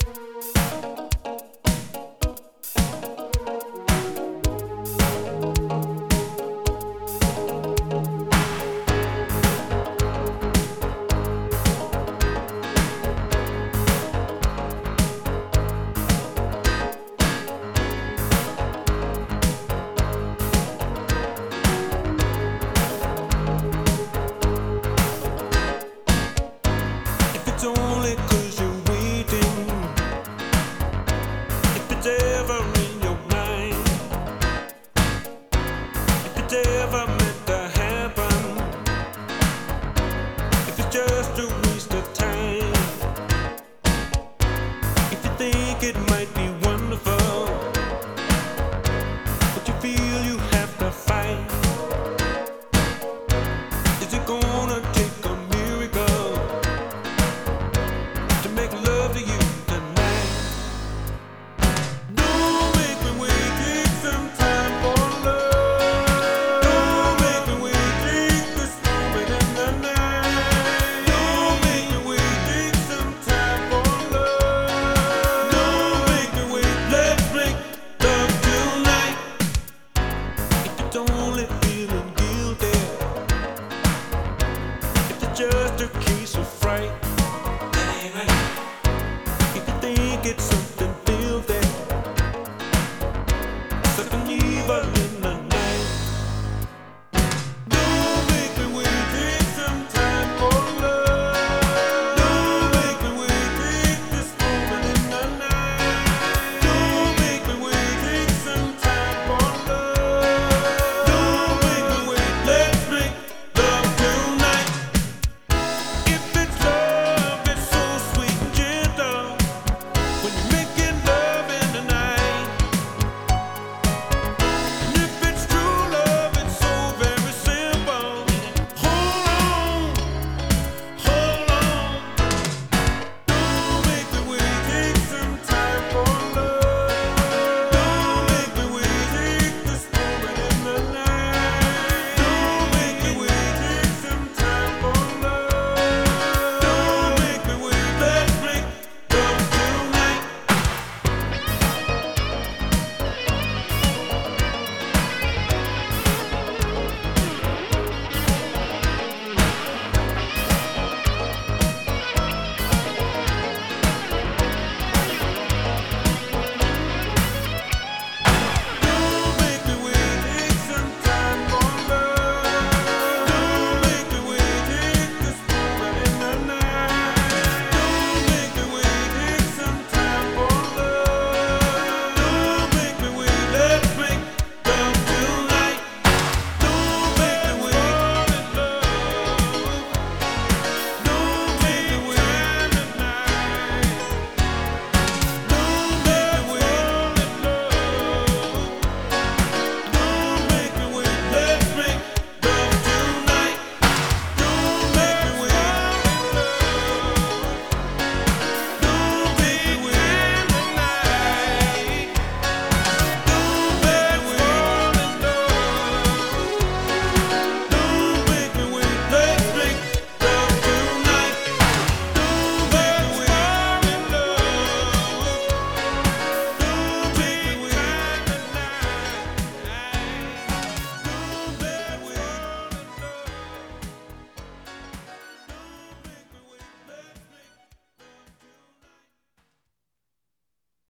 It's only 'cause you're waiting. If it's ever in your mind, if it's ever meant to happen, if it's just a waste of time, if you think it might be wonderful, but you feel you have to fight, is it gonna take a miracle to make love to you tonight? Don't make me wait, take some time for love. Don't make me wait, take this moment in the night. Don't make me wait, take some time for love. Don't make me wait, let's make love tonight. If it's only feeling guilty, if it's just a case of fright, if you think it's something